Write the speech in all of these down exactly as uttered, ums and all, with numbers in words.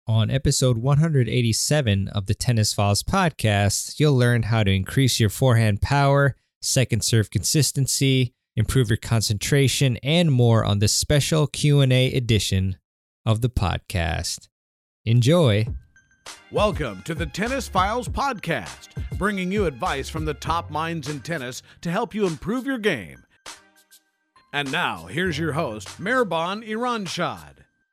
On episode one eighty-seven of the Tennis Files podcast, you'll learn how to increase your forehand power, second serve consistency, improve your concentration, and more on this special Q and A edition of the podcast. Enjoy. Welcome to the Tennis Files podcast, bringing you advice from the top minds in tennis to help you improve your game. And now, here's your host, Mehrban Iranshad.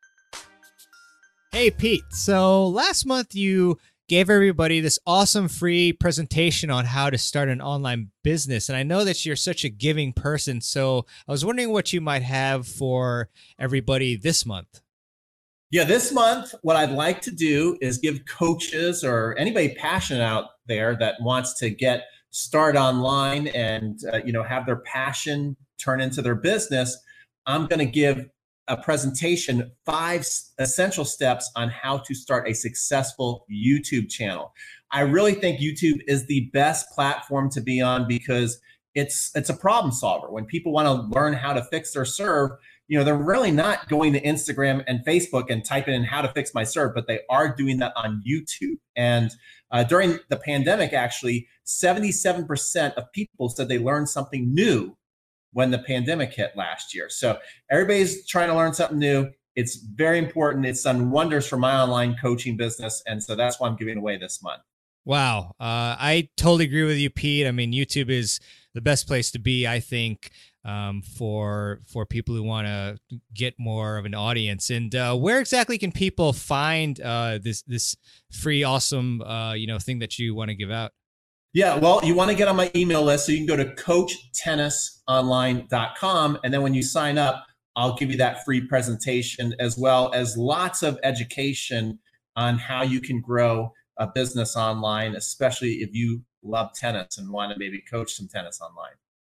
Hey, Pete. So last month you gave everybody this awesome free presentation on how to start an online business. And I know that you're such a giving person. So I was wondering what you might have for everybody this month. Yeah, this month, what I'd like to do is give coaches or anybody passionate out there that wants to get started online and uh, you know have their passion turn into their business. I'm going to give a presentation, five essential steps on how to start a successful YouTube channel. I really think YouTube is the best platform to be on because it's it's a problem solver. When people want to learn how to fix their serve, you know, they're really not going to Instagram and Facebook and typing in how to fix my serve, but they are doing that on YouTube. And uh, during the pandemic, actually, seventy-seven percent of people said they learned something new when the pandemic hit last year. So everybody's trying to learn something new. It's very important. It's done wonders for my online coaching business. And so that's why I'm giving away this month. Wow. Uh, I totally agree with you, Pete. I mean, YouTube is the best place to be, I think, um, for for people who want to get more of an audience. And uh, where exactly can people find uh, this this free, awesome, uh, you know, thing that you want to give out? Yeah, well, you want to get on my email list, so you can go to coach tennis online dot com. And then when you sign up, I'll give you that free presentation as well as lots of education on how you can grow a business online, especially if you love tennis and want to maybe coach some tennis online.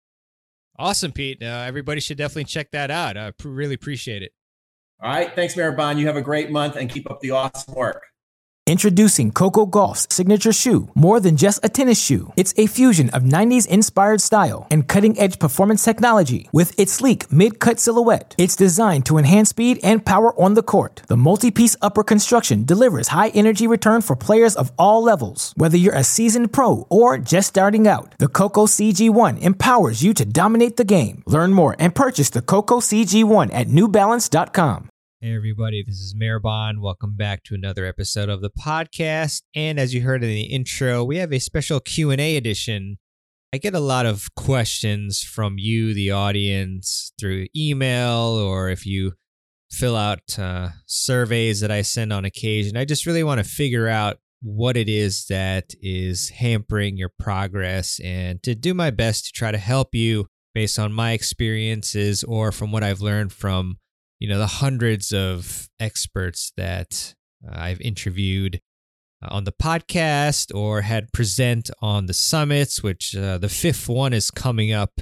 Awesome, Pete. Uh, everybody should definitely check that out. I pr- really appreciate it. All right. Thanks, Mehrban. You have a great month and keep up the awesome work. Introducing Coco Gauff's signature shoe, more than just a tennis shoe. It's a fusion of nineties-inspired style and cutting-edge performance technology. With its sleek mid-cut silhouette, it's designed to enhance speed and power on the court. The multi-piece upper construction delivers high-energy return for players of all levels. Whether you're a seasoned pro or just starting out, the Coco C G one empowers you to dominate the game. Learn more and purchase the Coco C G one at new balance dot com. Hey everybody, this is Mehrban. Welcome back to another episode of the podcast. And as you heard in the intro, we have a special Q and A edition. I get a lot of questions from you, the audience, through email, or if you fill out uh, surveys that I send on occasion. I just really want to figure out what it is that is hampering your progress and to do my best to try to help you based on my experiences or from what I've learned from you know, the hundreds of experts that uh, I've interviewed uh, on the podcast or had present on the summits, which uh, the fifth one is coming up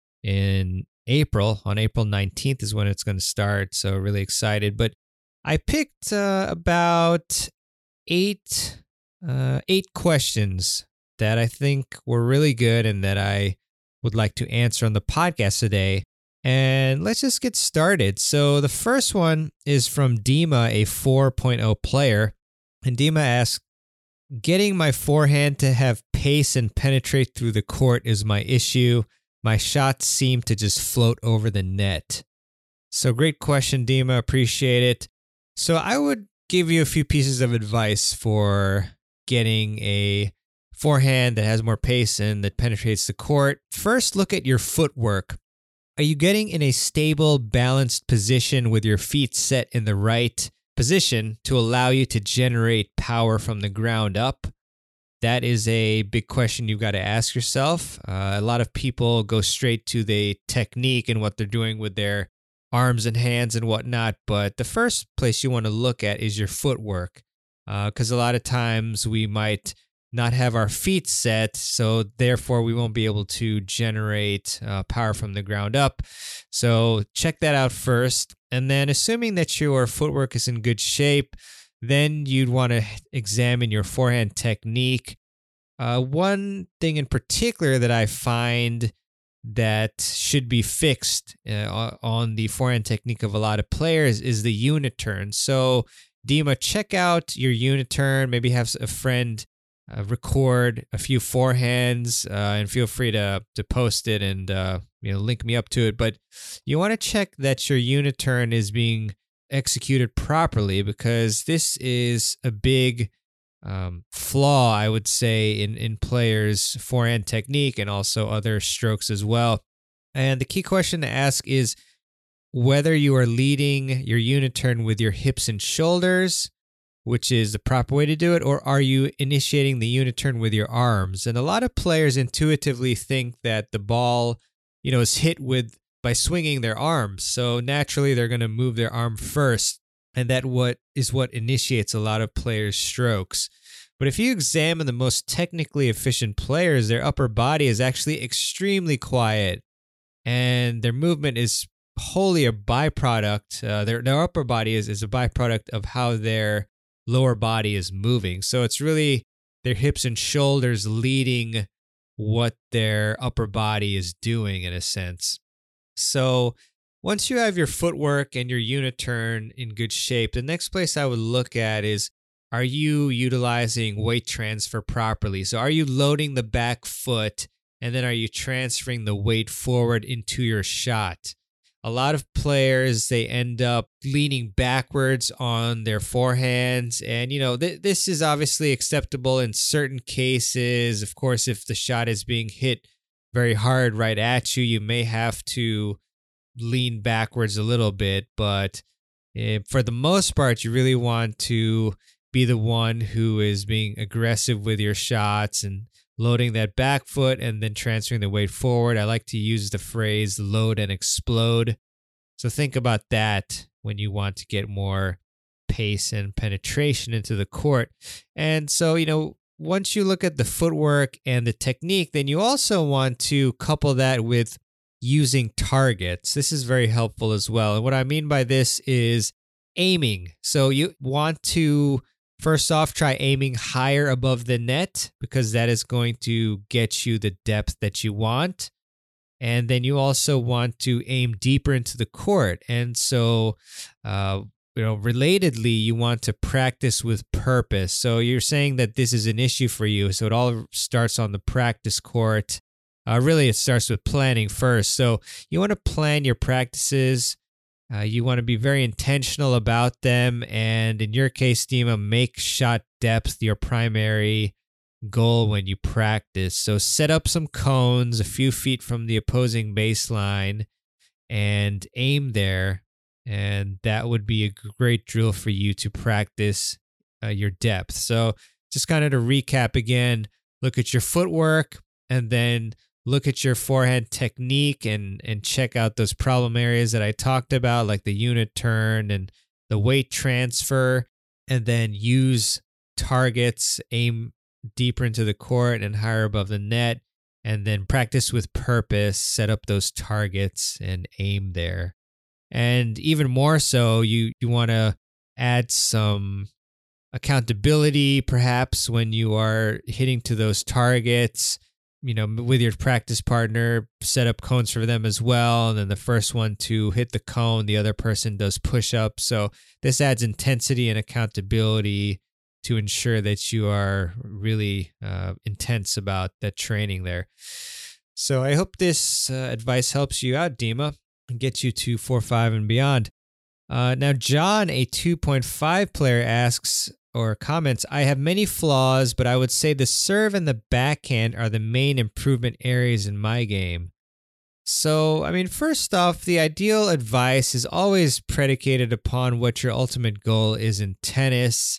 in April. On April nineteenth is when it's going to start. So really excited. But I picked uh, about eight, uh, eight questions that I think were really good and that I would like to answer on the podcast today. And let's just get started. So the first one is from Dima, a four point oh player. And Dima asks, getting my forehand to have pace and penetrate through the court is my issue. My shots seem to just float over the net. So great question, Dima. Appreciate it. So I would give you a few pieces of advice for getting a forehand that has more pace and that penetrates the court. First, look at your footwork. Are you getting in a stable, balanced position with your feet set in the right position to allow you to generate power from the ground up? That is a big question you've got to ask yourself. Uh, a lot of people go straight to the technique and what they're doing with their arms and hands and whatnot, but the first place you want to look at is your footwork, because uh, a lot of times we might not have our feet set, so therefore we won't be able to generate uh, power from the ground up. So check that out first. And then assuming that your footwork is in good shape, then you'd want to examine your forehand technique. Uh, one thing in particular that I find that should be fixed uh, on the forehand technique of a lot of players is the unit turn. So Dima, check out your unit turn. Maybe have a friend uh, record a few forehands, uh, and feel free to to post it and uh, you know link me up to it. But you want to check that your unit turn is being executed properly, because this is a big um, flaw, I would say, in in players' forehand technique and also other strokes as well. And the key question to ask is whether you are leading your unit turn with your hips and shoulders, which is the proper way to do it, or are you initiating the unit turn with your arms? And a lot of players intuitively think that the ball, you know, is hit with by swinging their arms. So naturally, they're going to move their arm first, and that what is what initiates a lot of players' strokes. But if you examine the most technically efficient players, their upper body is actually extremely quiet, and their movement is wholly a byproduct. Uh, their their upper body is, is a byproduct of how their lower body is moving. So it's really their hips and shoulders leading what their upper body is doing, in a sense. So once you have your footwork and your unit turn in good shape, the next place I would look at is, are you utilizing weight transfer properly? So are you loading the back foot, and then are you transferring the weight forward into your shot? A lot of players, they end up leaning backwards on their forehands. And, you know, th- this is obviously acceptable in certain cases. Of course, if the shot is being hit very hard right at you, you may have to lean backwards a little bit. But eh, for the most part, you really want to be the one who is being aggressive with your shots and loading that back foot and then transferring the weight forward. I like to use the phrase load and explode. So think about that when you want to get more pace and penetration into the court. And so, you know, once you look at the footwork and the technique, then you also want to couple that with using targets. This is very helpful as well. And what I mean by this is aiming. So you want to first off, try aiming higher above the net, because that is going to get you the depth that you want. And then you also want to aim deeper into the court. And so, uh, you know, relatedly, you want to practice with purpose. So you're saying that this is an issue for you. So it all starts on the practice court. Uh, really, it starts with planning first. So you want to plan your practices. Uh, you want to be very intentional about them. And in your case, Dima, make shot depth your primary goal when you practice. So set up some cones a few feet from the opposing baseline and aim there. And that would be a great drill for you to practice uh, your depth. So just kind of to recap again, look at your footwork and then look at your forehand technique and, and check out those problem areas that I talked about, like the unit turn and the weight transfer, and then use targets, aim deeper into the court and higher above the net, and then practice with purpose, set up those targets and aim there. And even more so, you, you want to add some accountability, perhaps, when you are hitting to those targets. You know, with your practice partner, set up cones for them as well. And then the first one to hit the cone, the other person does push-ups. So this adds intensity and accountability to ensure that you are really uh, intense about that training there. So I hope this uh, advice helps you out, Dima, and gets you to four five and beyond. Uh, now, John, a two point five player, asks or comments, I have many flaws, but I would say the serve and the backhand are the main improvement areas in my game. So, I mean, first off, the ideal advice is always predicated upon what your ultimate goal is in tennis.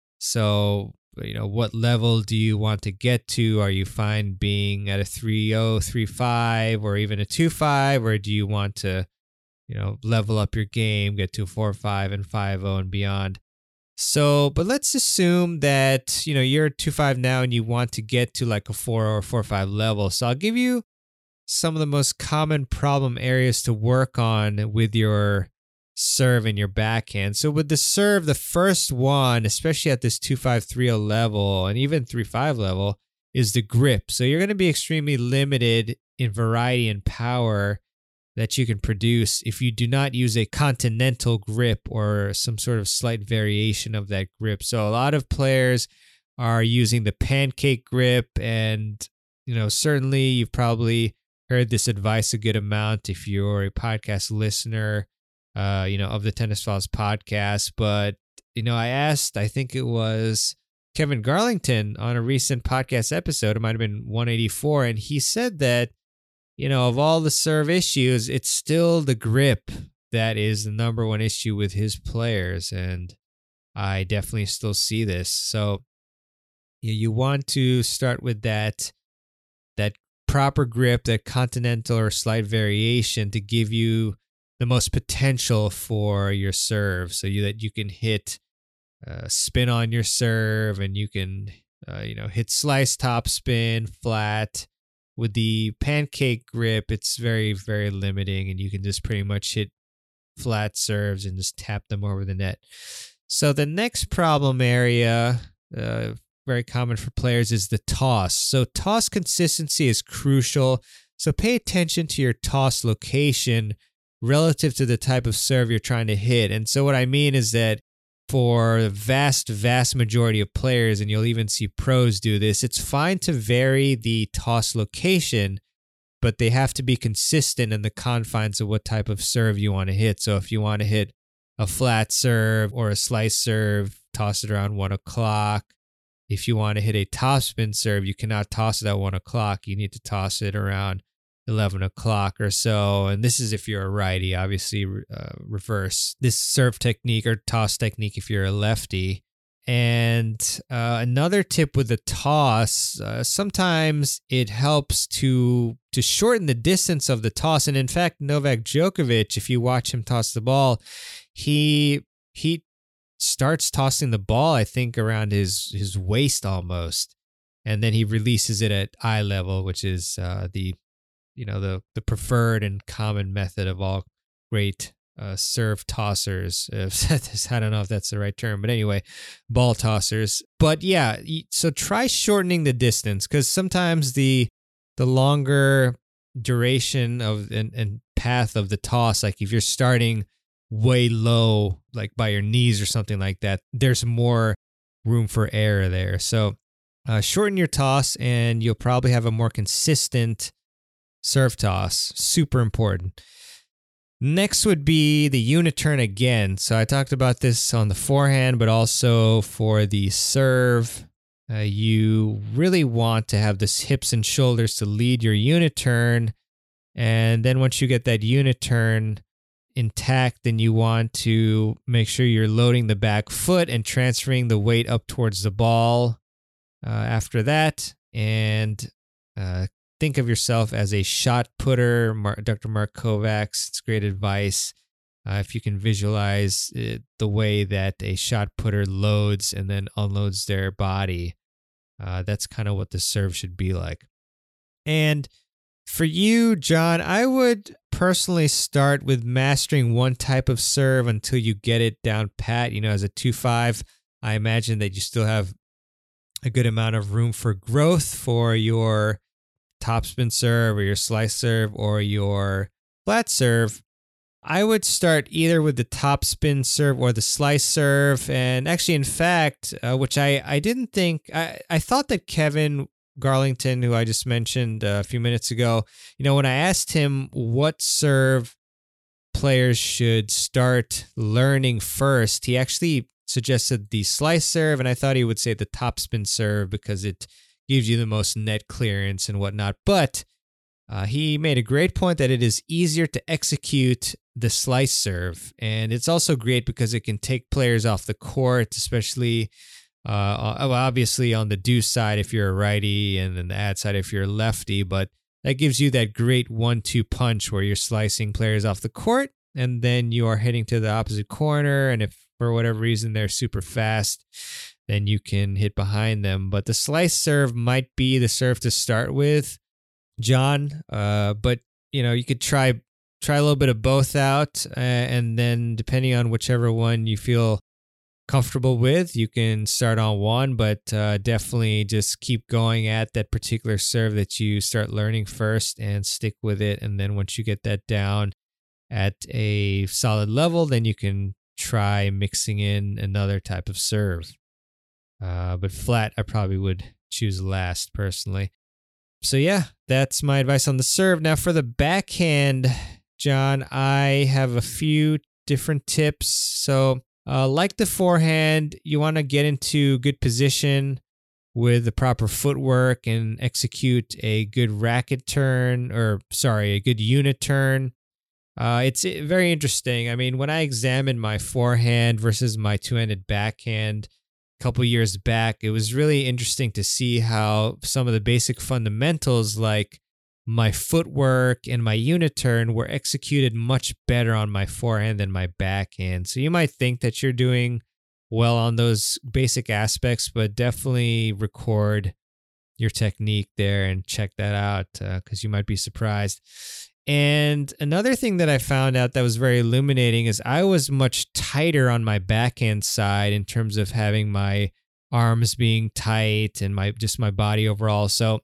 So, you know, what level do you want to get to? Are you fine being at a three oh, three five, or even a two five, or do you want to, you know, level up your game, get to four five and five oh and beyond? So, but let's assume that, you know, you're two five now and you want to get to like a four or four five level. So I'll give you some of the most common problem areas to work on with your serve and your backhand. So with the serve, the first one, especially at this two five, three oh level and even three five level, is the grip. So you're going to be extremely limited in variety and power that you can produce if you do not use a continental grip or some sort of slight variation of that grip. So a lot of players are using the pancake grip, and you know, certainly you've probably heard this advice a good amount if you're a podcast listener, uh, you know, of the Tennis Files podcast. But you know, I asked, I think it was Kevin Garlington on a recent podcast episode, it might have been one eighty-four, and he said that, you know, of all the serve issues, it's still the grip that is the number one issue with his players. And I definitely still see this. So you, you want to start with that, that proper grip, that continental or slight variation to give you the most potential for your serve, so you, that you can hit uh, spin on your serve, and you can, uh, you know, hit slice top spin, flat. With the pancake grip, it's very, very limiting, and you can just pretty much hit flat serves and just tap them over the net. So the next problem area, uh, very common for players, is the toss. So toss consistency is crucial. So pay attention to your toss location relative to the type of serve you're trying to hit. And so what I mean is that for the vast, vast majority of players, and you'll even see pros do this, it's fine to vary the toss location, but they have to be consistent in the confines of what type of serve you want to hit. So if you want to hit a flat serve or a slice serve, toss it around one o'clock. If you want to hit a topspin serve, you cannot toss it at one o'clock. You need to toss it around eleven o'clock or so. And this is if you're a righty, obviously uh, reverse this serve technique or toss technique if you're a lefty. And uh, another tip with the toss, uh, sometimes it helps to to shorten the distance of the toss. And in fact, Novak Djokovic, if you watch him toss the ball, he he starts tossing the ball, I think, around his, his waist almost. And then he releases it at eye level, which is uh, the you know, the, the preferred and common method of all great uh, serve tossers. I don't know if that's the right term, but anyway, ball tossers. But yeah, so try shortening the distance, because sometimes the the longer duration of and, and path of the toss, like if you're starting way low, like by your knees or something like that, there's more room for error there. So uh, shorten your toss, and you'll probably have a more consistent serve toss. Super important. Next would be the unit turn again. So I talked about this on the forehand, but also for the serve. Uh, you really want to have this hips and shoulders to lead your unit turn. And then once you get that unit turn intact, then you want to make sure you're loading the back foot and transferring the weight up towards the ball uh, after that. And uh, think of yourself as a shot putter. Doctor Mark Kovacs, it's great advice. Uh, if you can visualize it, the way that a shot putter loads and then unloads their body, uh, that's kind of what the serve should be like. And for you, John, I would personally start with mastering one type of serve until you get it down pat. You know, as a two five, I imagine that you still have a good amount of room for growth for your topspin serve or your slice serve or your flat serve. I would start either with the topspin serve or the slice serve. And actually, in fact, uh, which I, I didn't think, I, I thought that Kevin Garlington, who I just mentioned a few minutes ago, you know, when I asked him what serve players should start learning first, he actually suggested the slice serve. And I thought he would say the topspin serve because it gives you the most net clearance and whatnot. But uh, he made a great point that it is easier to execute the slice serve. And it's also great because it can take players off the court, especially uh, obviously on the deuce side if you're a righty, and then the ad side if you're a lefty. But that gives you that great one two punch where you're slicing players off the court, and then you are heading to the opposite corner. And if for whatever reason they're super fast, then you can hit behind them. But the slice serve might be the serve to start with, John. Uh, but, you know, you could try try a little bit of both out, uh, and then depending on whichever one you feel comfortable with, you can start on one, but uh, definitely just keep going at that particular serve that you start learning first and stick with it. And then once you get that down at a solid level, then you can try mixing in another type of serve. Uh, but flat, I probably would choose last personally. So yeah, that's my advice on the serve. Now for the backhand, John, I have a few different tips. So uh, like the forehand, you want to get into good position with the proper footwork and execute a good racket turn, or sorry, a good unit turn. Uh, it's very interesting. I mean, when I examined my forehand versus my two-handed backhand a couple years back, it was really interesting to see how some of the basic fundamentals like my footwork and my unit turn were executed much better on my forehand than my backhand. So you might think that you're doing well on those basic aspects, but definitely record your technique there and check that out because uh, you might be surprised. And another thing that I found out that was very illuminating is I was much tighter on my backhand side in terms of having my arms being tight and my just my body overall. So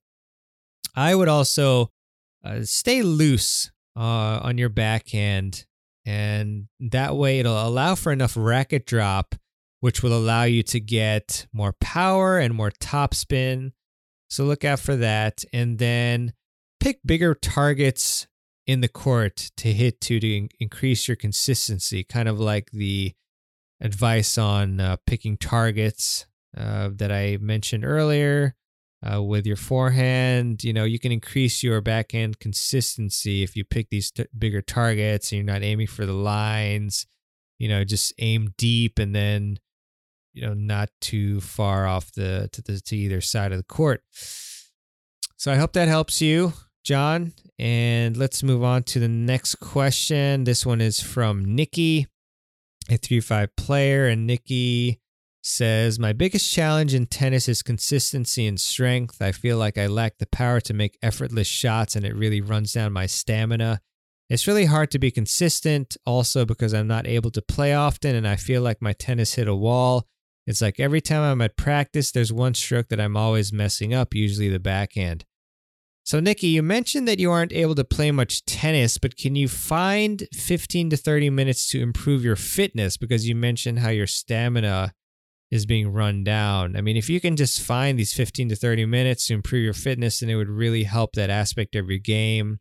I would also uh, stay loose uh, on your backhand, and that way it'll allow for enough racket drop, which will allow you to get more power and more topspin. So look out for that. And then pick bigger targets in the court to hit to to increase your consistency, kind of like the advice on uh, picking targets uh, that I mentioned earlier uh, with your forehand. You know, you can increase your backhand consistency if you pick these t- bigger targets and you're not aiming for the lines. You know, just aim deep and then, you know, not too far off the to, the, to either side of the court. So I hope that helps you, John. And let's move on to the next question. This one is from Nikki, a three five player. And Nikki says, my biggest challenge in tennis is consistency and strength. I feel like I lack the power to make effortless shots, and it really runs down my stamina. It's really hard to be consistent also because I'm not able to play often, and I feel like my tennis hit a wall. It's like every time I'm at practice, there's one stroke that I'm always messing up, usually the backhand. So, Nikki, you mentioned that you aren't able to play much tennis, but can you find fifteen to thirty minutes to improve your fitness? Because you mentioned how your stamina is being run down. I mean, if you can just find these fifteen to thirty minutes to improve your fitness, then it would really help that aspect of your game.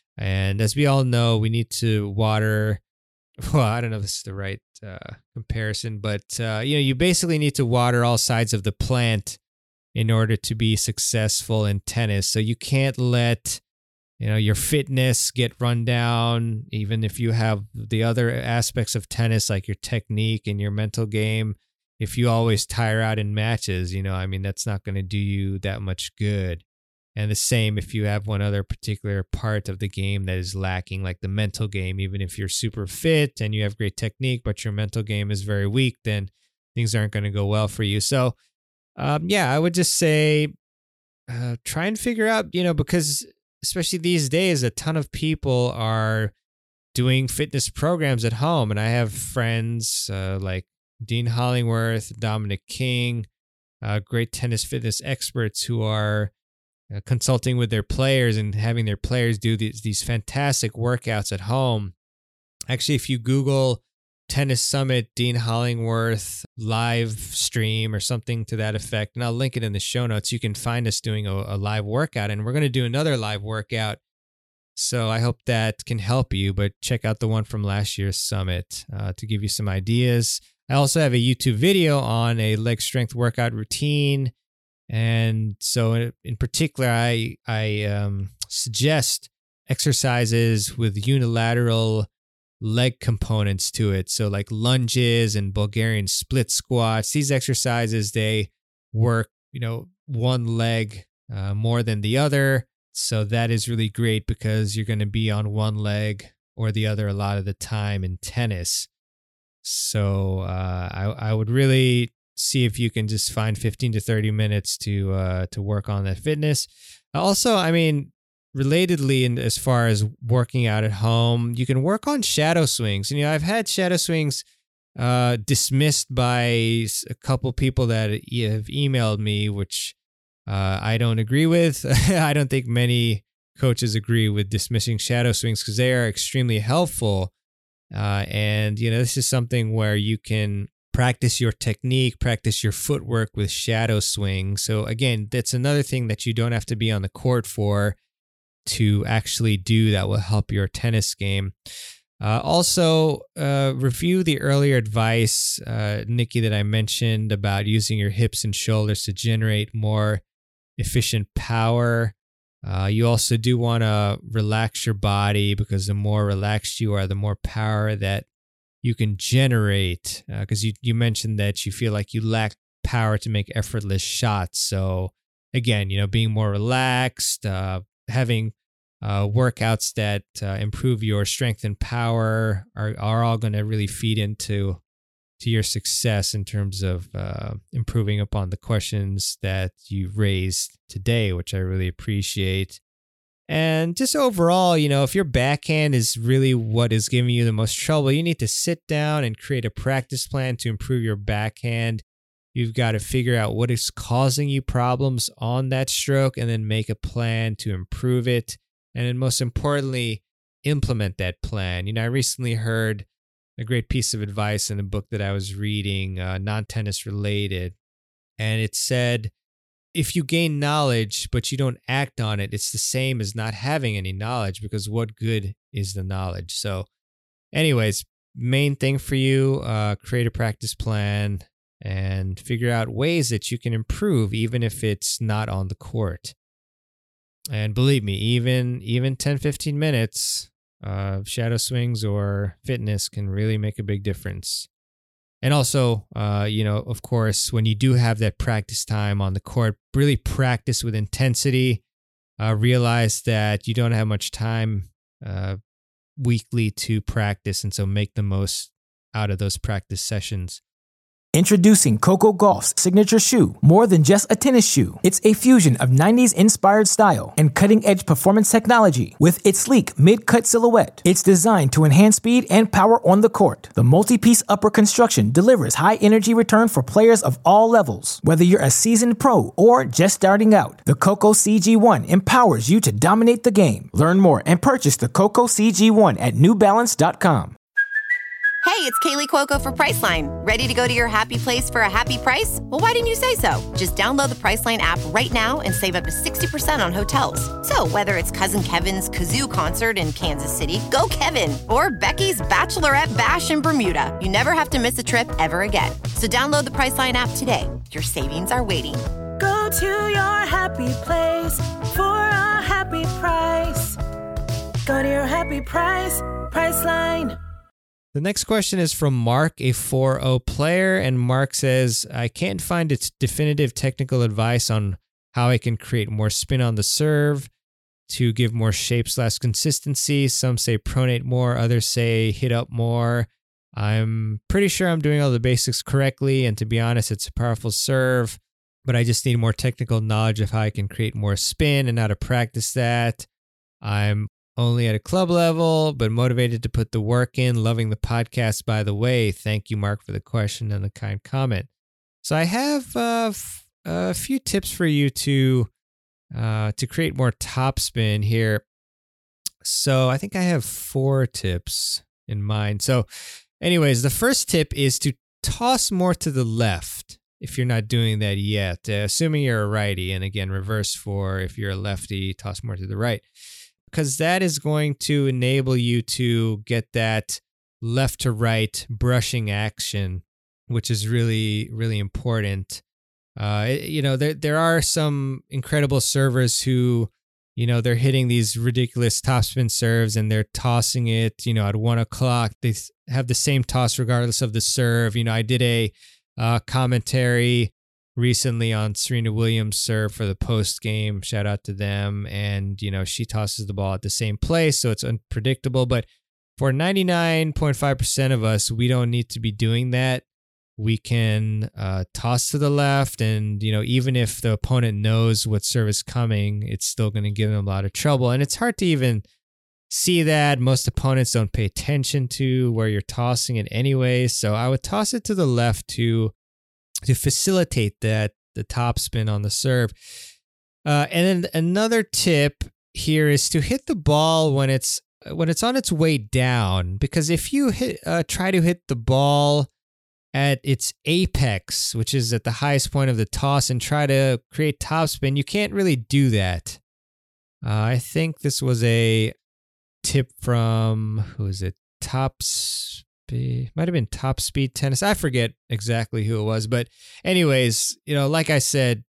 And as we all know, we need to water. Well, I don't know if this is the right uh, comparison, but uh, you know, you basically need to water all sides of the plant in order to be successful in tennis. So you can't let, you know, your fitness get run down, even if you have the other aspects of tennis, like your technique and your mental game. If you always tire out in matches, you know, I mean, that's not going to do you that much good. And the same if you have one other particular part of the game that is lacking, like the mental game. Even if you're super fit and you have great technique, but your mental game is very weak, then things aren't going to go well for you. So, um, yeah, I would just say uh, try and figure out, you know, because especially these days, a ton of people are doing fitness programs at home. And I have friends uh, like Dean Hollingworth, Dominic King, uh, great tennis fitness experts who are Uh, consulting with their players and having their players do these, these fantastic workouts at home. Actually, if you Google Tennis Summit Dean Hollingworth live stream or something to that effect, and I'll link it in the show notes, you can find us doing a, a live workout, and we're going to do another live workout. So I hope that can help you, but check out the one from last year's summit uh, to give you some ideas. I also have a YouTube video on a leg strength workout routine. And so in particular, I, I um, suggest exercises with unilateral leg components to it. So like lunges and Bulgarian split squats, these exercises, they work, you know, one leg uh, more than the other. So that is really great because you're going to be on one leg or the other a lot of the time in tennis. So uh, I, I would really see if you can just find fifteen to thirty minutes to uh, to work on that fitness. Also, I mean, relatedly, in as far as working out at home, you can work on shadow swings. And, you know, I've had shadow swings uh, dismissed by a couple people that have emailed me, which uh, I don't agree with. I don't think many coaches agree with dismissing shadow swings because they are extremely helpful. Uh, and, you know, this is something where you can practice your technique, practice your footwork with shadow swing. So again, that's another thing that you don't have to be on the court for to actually do that will help your tennis game. Uh, also, uh, review the earlier advice, uh, Nikki, that I mentioned about using your hips and shoulders to generate more efficient power. Uh, you also do want to relax your body because the more relaxed you are, the more power that you can generate. Because uh, you, you mentioned that you feel like you lack power to make effortless shots. So again, you know, being more relaxed, uh, having Uh, workouts that uh, improve your strength and power are, are all going to really feed into to your success in terms of uh, improving upon the questions that you raised today, which I really appreciate. And just overall, you know, if your backhand is really what is giving you the most trouble, you need to sit down and create a practice plan to improve your backhand. You've got to figure out what is causing you problems on that stroke and then make a plan to improve it. And then most importantly, implement that plan. You know, I recently heard a great piece of advice in a book that I was reading, uh, non-tennis related. And it said, if you gain knowledge, but you don't act on it, it's the same as not having any knowledge, because what good is the knowledge? So anyways, main thing for you, uh, create a practice plan and figure out ways that you can improve, even if it's not on the court. And believe me, even even ten, fifteen minutes of uh, shadow swings or fitness can really make a big difference. And also, uh, you know, of course, when you do have that practice time on the court, really practice with intensity. Uh, realize that you don't have much time uh, weekly to practice, and so make the most out of those practice sessions. Introducing Coco Gauff's signature shoe, more than just a tennis shoe. It's a fusion of nineties-inspired style and cutting-edge performance technology with its sleek mid-cut silhouette. It's designed to enhance speed and power on the court. The multi-piece upper construction delivers high-energy return for players of all levels. Whether you're a seasoned pro or just starting out, the Coco C G one empowers you to dominate the game. Learn more and purchase the Coco C G one at new balance dot com. Hey, it's Kaylee Cuoco for Priceline. Ready to go to your happy place for a happy price? Well, why didn't you say so? Just download the Priceline app right now and save up to sixty percent on hotels. So whether it's Cousin Kevin's Kazoo Concert in Kansas City, go Kevin, or Becky's Bachelorette Bash in Bermuda, you never have to miss a trip ever again. So download the Priceline app today. Your savings are waiting. Go to your happy place for a happy price. Go to your happy price, Priceline. The next question is from Mark, a four oh player, and Mark says, I can't find its definitive technical advice on how I can create more spin on the serve to give more shape slash consistency. Some say pronate more, others say hit up more. I'm pretty sure I'm doing all the basics correctly, and to be honest, it's a powerful serve, but I just need more technical knowledge of how I can create more spin and how to practice that. I'm only at a club level, but motivated to put the work in. Loving the podcast, by the way. Thank you, Mark, for the question and the kind comment. So I have uh, f- a few tips for you to uh, to create more topspin here. So I think I have four tips in mind. So anyways, the first tip is to toss more to the left if you're not doing that yet, uh, assuming you're a righty. And again, reverse for if you're a lefty, toss more to the right. Because that is going to enable you to get that left to right brushing action, which is really, really important. Uh, you know, there there are some incredible servers who, you know, they're hitting these ridiculous topspin serves and they're tossing it, you know, at one o'clock. They have the same toss regardless of the serve. You know, I did a uh, commentary recently on Serena Williams' serve for the post game. Shout out to them. And, you know, she tosses the ball at the same place, so it's unpredictable. But for ninety-nine point five percent of us, we don't need to be doing that. We can uh, toss to the left, and, you know, even if the opponent knows what serve is coming, it's still going to give them a lot of trouble. And it's hard to even see that. Most opponents don't pay attention to where you're tossing it anyway. So I would toss it to the left to to facilitate that, the topspin on the serve. Uh, and then another tip here is to hit the ball when it's when it's on its way down, because if you hit uh, try to hit the ball at its apex, which is at the highest point of the toss, and try to create topspin, you can't really do that. Uh, I think this was a tip from, who is it? Top Speed, might have been Top Speed Tennis. I forget exactly who it was, but anyways, you know, like I said,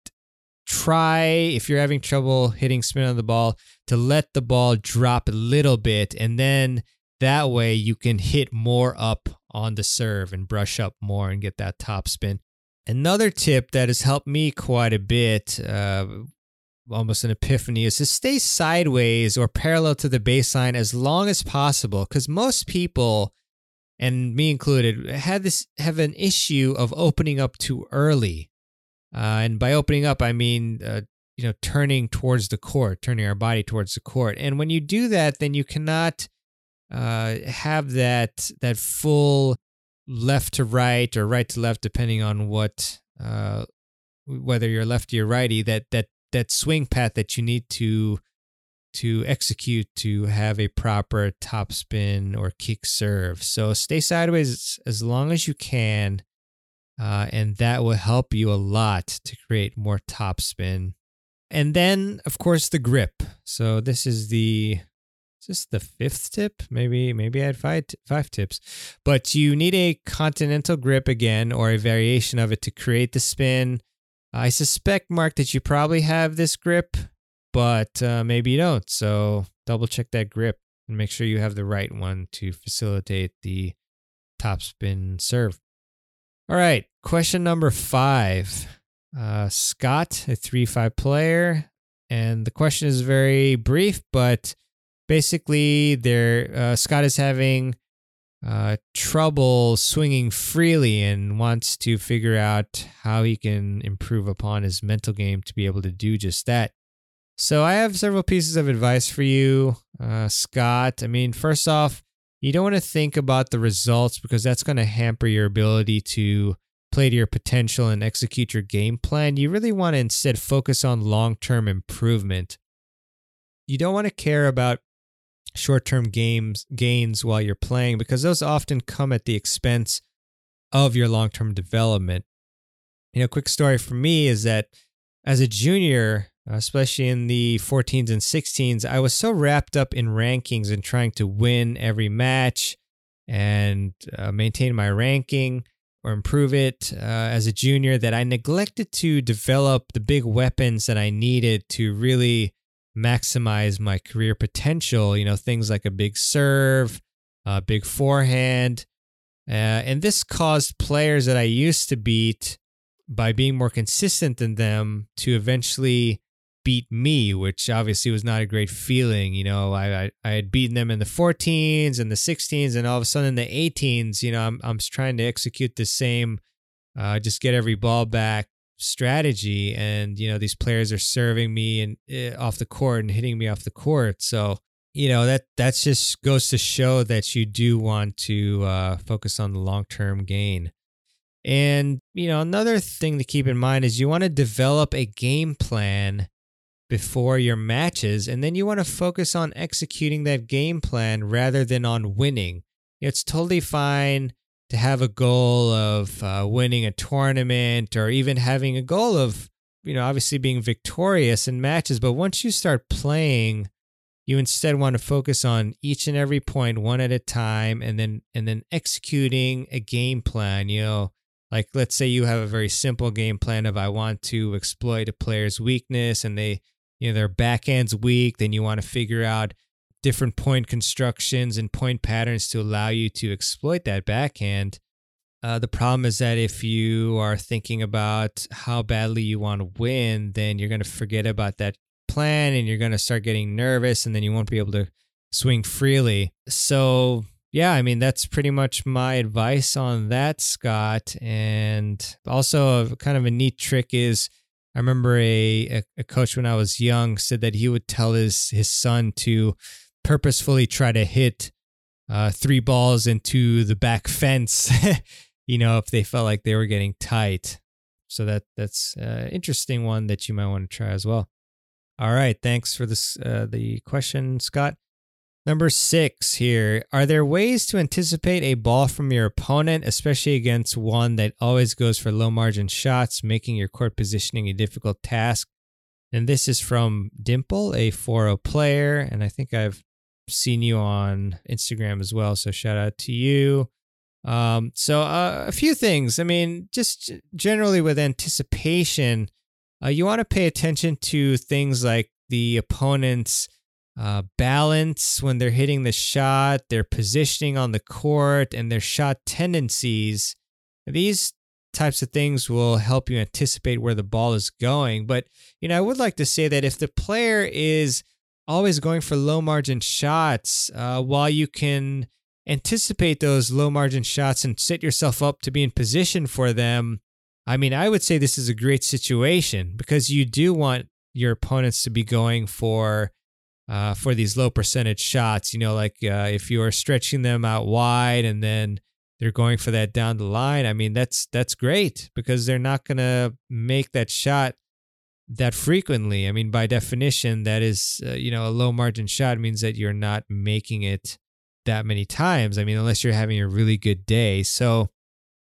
try, if you're having trouble hitting spin on the ball, to let the ball drop a little bit, and then that way you can hit more up on the serve and brush up more and get that top spin. Another tip that has helped me quite a bit, uh, almost an epiphany, is to stay sideways or parallel to the baseline as long as possible, because most people, and me included, had this have an issue of opening up too early. Uh, and by opening up, I mean, uh, you know, turning towards the court, turning our body towards the court. And when you do that, then you cannot uh, have that that full left to right or right to left, depending on what, uh, whether you're lefty or righty. That that that swing path that you need to to execute to have a proper topspin or kick serve. So stay sideways as long as you can. Uh, and that will help you a lot to create more topspin. And then, of course, the grip. So this is the, is this the fifth tip? Maybe maybe I had five, five tips. But you need a continental grip again, or a variation of it, to create the spin. I suspect, Mark, that you probably have this grip, but uh, maybe you don't. So double check that grip and make sure you have the right one to facilitate the topspin serve. All right, question number five. Uh, Scott, a three five player, and the question is very brief, but basically, there uh, Scott is having uh, trouble swinging freely and wants to figure out how he can improve upon his mental game to be able to do just that. So I have several pieces of advice for you, uh, Scott. I mean, first off, you don't want to think about the results, because that's going to hamper your ability to play to your potential and execute your game plan. You really want to instead focus on long-term improvement. You don't want to care about short-term games gains while you're playing, because those often come at the expense of your long-term development. You know, quick story for me is that as a junior, especially in the fourteens and sixteens, I was so wrapped up in rankings and trying to win every match and uh, maintain my ranking or improve it uh, as a junior, that I neglected to develop the big weapons that I needed to really maximize my career potential. You know, things like a big serve, a big forehand. Uh, and this caused players that I used to beat, by being more consistent than them, to eventually beat me, which obviously was not a great feeling. You know, I, I I had beaten them in the fourteens and the sixteens, and all of a sudden in the eighteens, you know, I'm I'm trying to execute the same, uh, just get every ball back strategy, and you know, these players are serving me and uh, off the court and hitting me off the court. So you know, that that's just goes to show that you do want to uh, focus on the long term gain. And you know, another thing to keep in mind is you want to develop a game plan before your matches, and then you want to focus on executing that game plan rather than on winning. It's totally fine to have a goal of uh, winning a tournament, or even having a goal of, you know, obviously being victorious in matches. But once you start playing, you instead want to focus on each and every point one at a time, and then and then executing a game plan. You know, like let's say you have a very simple game plan of, I want to exploit a player's weakness, and they, you know, their backhand's weak. Then you want to figure out different point constructions and point patterns to allow you to exploit that backhand. Uh, the problem is that if you are thinking about how badly you want to win, then you're going to forget about that plan, and you're going to start getting nervous, and then you won't be able to swing freely. So yeah, I mean, that's pretty much my advice on that, Scott. And also a, kind of a neat trick is, I remember a, a, a coach when I was young said that he would tell his, his son to purposefully try to hit uh, three balls into the back fence, you know, if they felt like they were getting tight. So that that's an interesting one that you might want to try as well. All right. Thanks for this, uh, the question, Scott. Number six here. Are there ways to anticipate a ball from your opponent, especially against one that always goes for low margin shots, making your court positioning a difficult task? And this is from Dimple, a four oh player. And I think I've seen you on Instagram as well. So shout out to you. Um, so uh, a few things. I mean, just generally with anticipation, uh, you want to pay attention to things like the opponent's uh, balance when they're hitting the shot, their positioning on the court, and their shot tendencies. These types of things will help you anticipate where the ball is going. But, you know, I would like to say that if the player is always going for low margin shots, uh, while you can anticipate those low margin shots and set yourself up to be in position for them, I mean, I would say this is a great situation because you do want your opponents to be going for uh, for these low percentage shots. You know, like uh, if you are stretching them out wide and then they're going for that down the line, I mean, that's that's great because they're not going to make that shot that frequently. I mean, by definition, that is, uh, you know, a low margin shot means that you're not making it that many times. I mean, unless you're having a really good day. So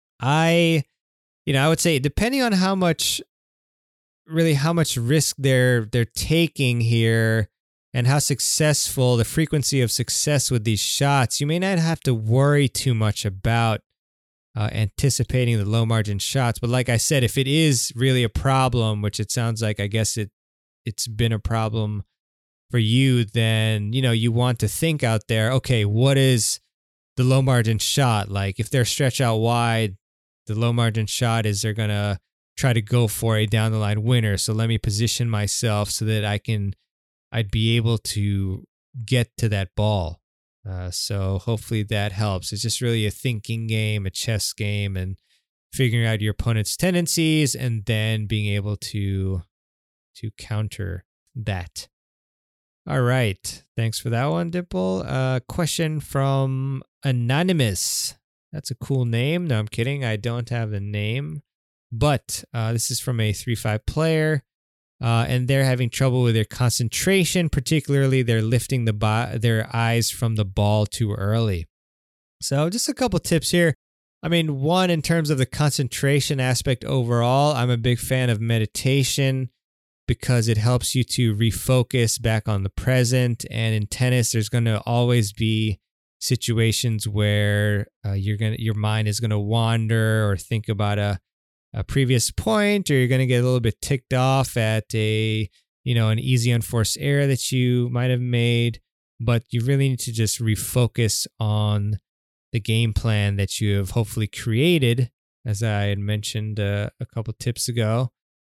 I, you know, I would say depending on how much, really how much risk they're they're taking here and how successful, the frequency of success with these shots, you may not have to worry too much about uh, anticipating the low margin shots. But like I said, if it is really a problem, which it sounds like, I guess it it's been a problem for you, then, you know, you want to think out there, okay, what is the low margin shot? Like if they're stretched out wide, the low margin shot is they're going to try to go for a down the line winner. So let me position myself so that I can, I'd be able to get to that ball. Uh, so hopefully that helps. It's just really a thinking game, a chess game, and figuring out your opponent's tendencies and then being able to, to counter that. All right. Thanks for that one, Dimple. Uh, question from Anonymous. That's a cool name. No, I'm kidding. I don't have the name. But uh, this is from a three five player. Uh, and they're having trouble with their concentration. Particularly, they're lifting the bo- their eyes from the ball too early. So just a couple tips here. I mean, one, in terms of the concentration aspect overall, I'm a big fan of meditation, because it helps you to refocus back on the present. And in tennis, there's going to always be situations where uh, you're gonna, your mind is going to wander or think about a, a previous point, or you're going to get a little bit ticked off at a, you know, an easy unforced error that you might have made. But you really need to just refocus on the game plan that you have hopefully created, as I had mentioned uh, a couple tips ago.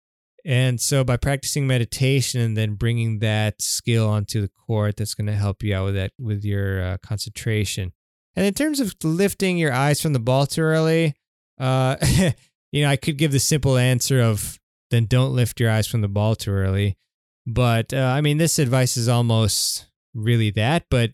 And so by practicing meditation and then bringing that skill onto the court, that's going to help you out with that, with your uh, concentration. And in terms of lifting your eyes from the ball too early, uh, you know, I could give the simple answer of then don't lift your eyes from the ball too early. But uh, I mean, this advice is almost really that. But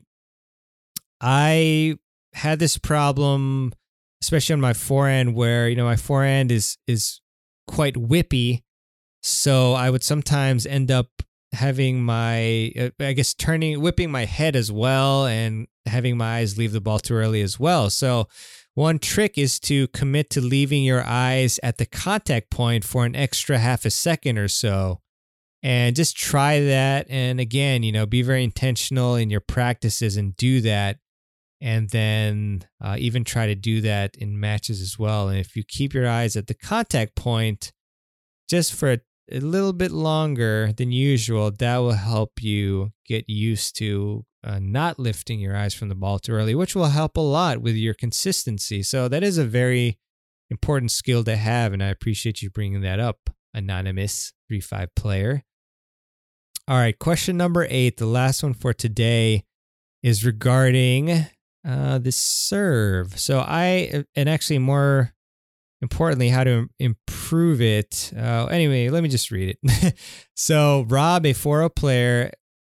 I had this problem, especially on my forehand, where, you know, my forehand is is quite whippy. So I would sometimes end up having my, uh, I guess, turning, whipping my head as well and having my eyes leave the ball too early as well. So one trick is to commit to leaving your eyes at the contact point for an extra half a second or so. And just try that. And again, you know, be very intentional in your practices and do that. And then uh, even try to do that in matches as well. And if you keep your eyes at the contact point just for a, a little bit longer than usual, that will help you get used to uh, not lifting your eyes from the ball too early, which will help a lot with your consistency. So that is a very important skill to have. And I appreciate you bringing that up, Anonymous three five player. All right, question number eight, the last one for today, is regarding uh, the serve. So I, and actually more importantly, how to improve it. Uh, anyway, let me just read it. So Rob, a four oh player,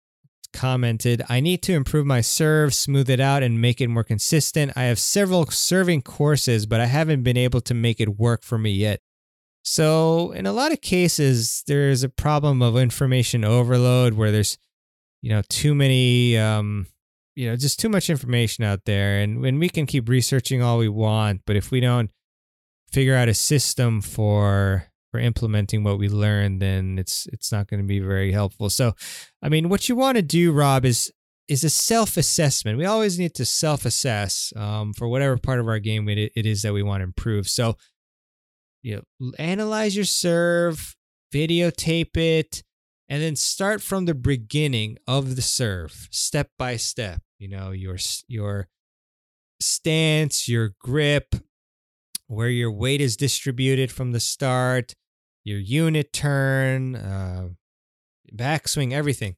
commented, I need to improve my serve, smooth it out, and make it more consistent. I have several serving courses, but I haven't been able to make it work for me yet. So in a lot of cases, there's a problem of information overload where there's, you know, too many, um, you know, just too much information out there. And when we can keep researching all we want, but if we don't figure out a system for for implementing what we learned, then it's it's not going to be very helpful. So, I mean, what you want to do, Rob, is is a self-assessment. We always need to self-assess um, for whatever part of our game it, it is that we want to improve. So, you know, analyze your serve, videotape it, and then start from the beginning of the serve, step by step. You know, your your stance, your grip, where your weight is distributed from the start, your unit turn, uh, backswing, everything.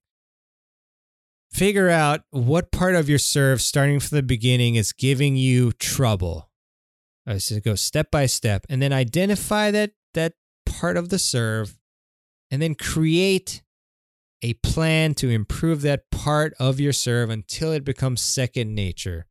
Figure out what part of your serve, starting from the beginning, is giving you trouble. Uh, so go step by step, and then identify that that part of the serve, and then create a plan to improve that part of your serve until it becomes second nature.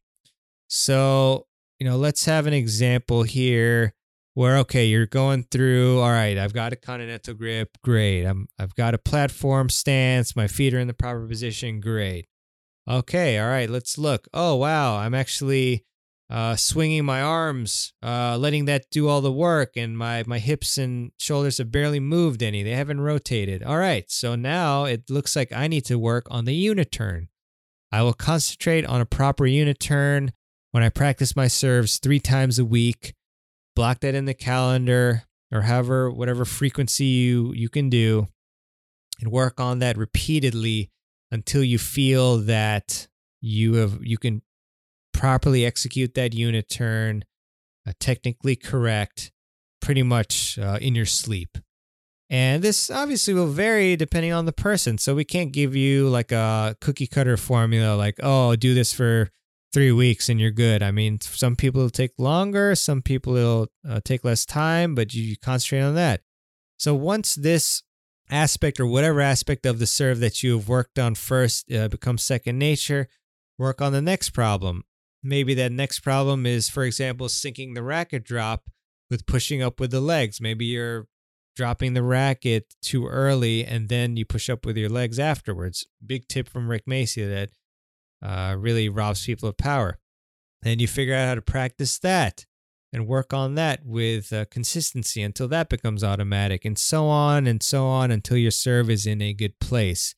So, you know, let's have an example here where, okay, you're going through, all right, I've got a continental grip, great. I'm, I've got a platform stance, my feet are in the proper position, great. Okay, all right, let's look. Oh, wow, I'm actually uh, swinging my arms, uh, letting that do all the work, and my, my hips and shoulders have barely moved any. They haven't rotated. All right, so now it looks like I need to work on the unit turn. I will concentrate on a proper unit turn when I practice my serves three times a week. Block that in the calendar or however, whatever frequency you, you can do, and work on that repeatedly until you feel that you have you can properly execute that unit turn, uh, technically correct, pretty much uh, in your sleep. And this obviously will vary depending on the person. So we can't give you like a cookie cutter formula like, oh, do this for three weeks and you're good. I mean, some people it'll take longer, some people it'll uh, take less time, but you, you concentrate on that. So once this aspect or whatever aspect of the serve that you have worked on first uh, becomes second nature, work on the next problem. Maybe that next problem is, for example, syncing the racket drop with pushing up with the legs. Maybe you're dropping the racket too early and then you push up with your legs afterwards. Big tip from Rick Macy that uh, really robs people of power. And you figure out how to practice that and work on that with uh, consistency until that becomes automatic, and so on and so on until your serve is in a good place.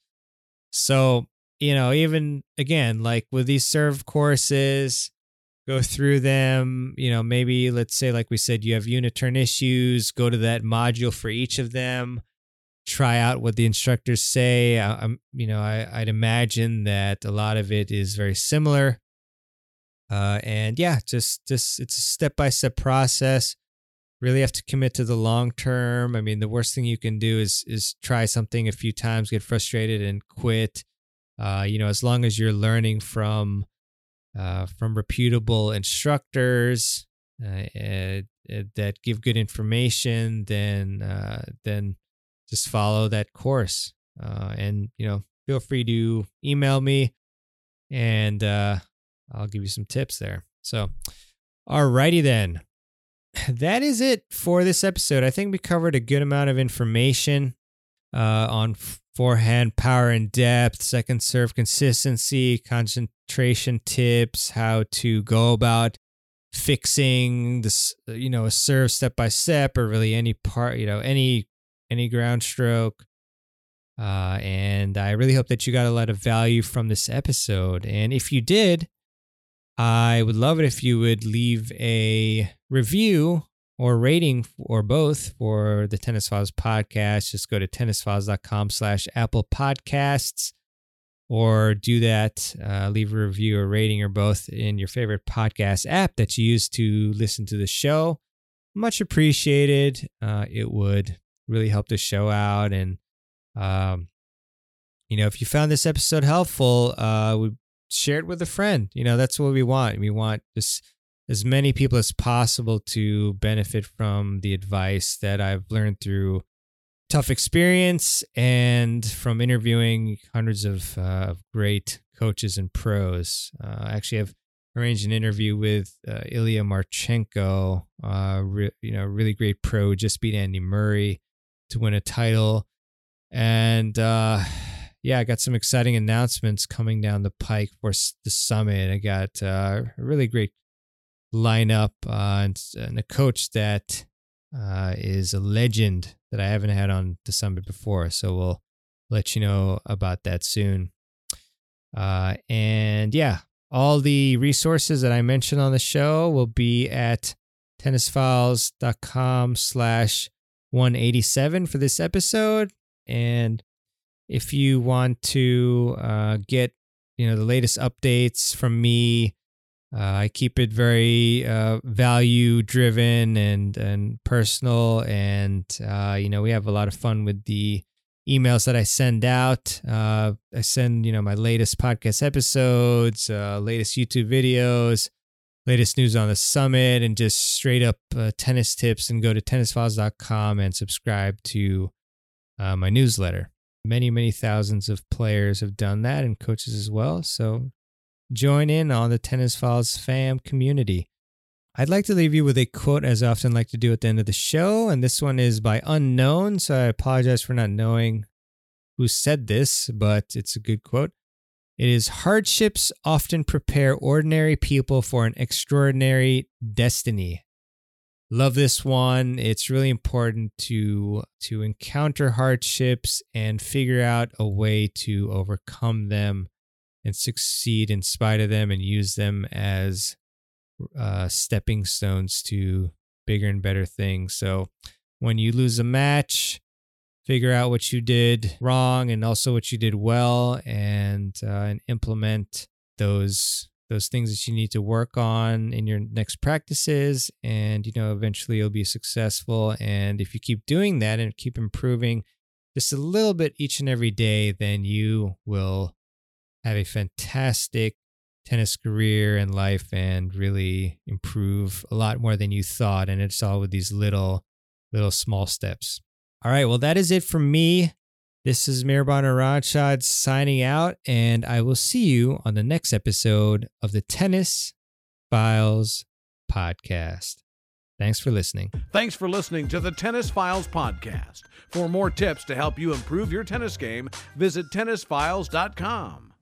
So, you know, even again, like with these serve courses, go through them, you know, maybe let's say, like we said, you have unit turn issues, go to that module for each of them, try out what the instructors say. I, I'm, you know, I, I'd imagine that a lot of it is very similar. Uh, and yeah, just, just, it's a step-by-step process. Really have to commit to the long term. I mean, the worst thing you can do is, is try something a few times, get frustrated and quit. Uh, you know, as long as you're learning from, uh, from reputable instructors, uh, uh, that give good information, then, uh, then just follow that course. Uh, and, you know, feel free to email me and, uh, I'll give you some tips there. So, alrighty then. That is it for this episode. I think we covered a good amount of information uh, on forehand power and depth, second serve consistency, concentration tips, how to go about fixing this, you know, a serve step by step, or really any part, you know, any any ground stroke. Uh, and I really hope that you got a lot of value from this episode. And if you did, I would love it if you would leave a review or rating or both for the Tennis Files podcast. Just go to tennisfiles.com slash Apple Podcasts or do that. Uh, leave a review or rating or both in your favorite podcast app that you use to listen to the show. Much appreciated. Uh, it would really help the show out. And, um, you know, if you found this episode helpful, uh, we share it with a friend. You know, that's what we want. We want just as many people as possible to benefit from the advice that I've learned through tough experience and from interviewing hundreds of uh, great coaches and pros. Uh, actually, I've arranged an interview with uh, Ilya Marchenko, uh, re- you know, really great pro, just beat Andy Murray to win a title. And uh, yeah, I got some exciting announcements coming down the pike for the summit. I got uh, a really great lineup uh, and, and a coach that uh, is a legend that I haven't had on the summit before. So we'll let you know about that soon. Uh, and yeah, all the resources that I mentioned on the show will be at tennisfiles.com slash 187 for this episode. And if you want to uh, get, you know, the latest updates from me, uh, I keep it very uh, value driven and, and personal. And, uh, you know, we have a lot of fun with the emails that I send out. Uh, I send, you know, my latest podcast episodes, uh, latest YouTube videos, latest news on the summit, and just straight up uh, tennis tips. And go to tennis files dot com and subscribe to uh, my newsletter. Many, many thousands of players have done that, and coaches as well. So join in on the Tennis Files fam community. I'd like to leave you with a quote, as I often like to do at the end of the show, and this one is by Unknown, so I apologize for not knowing who said this, but it's a good quote. It is, "Hardships often prepare ordinary people for an extraordinary destiny." Love this one. It's really important to to encounter hardships and figure out a way to overcome them and succeed in spite of them, and use them as uh, stepping stones to bigger and better things. So when you lose a match, figure out what you did wrong and also what you did well, and uh, and implement those those things that you need to work on in your next practices. And, you know, eventually you'll be successful. And if you keep doing that and keep improving just a little bit each and every day, then you will have a fantastic tennis career and life and really improve a lot more than you thought. And it's all with these little, little small steps. All right. Well, that is it from me. This is Mehrbon Iranshad signing out, and I will see you on the next episode of the Tennis Files Podcast. Thanks for listening. Thanks for listening to the Tennis Files Podcast. For more tips to help you improve your tennis game, visit tennis files dot com.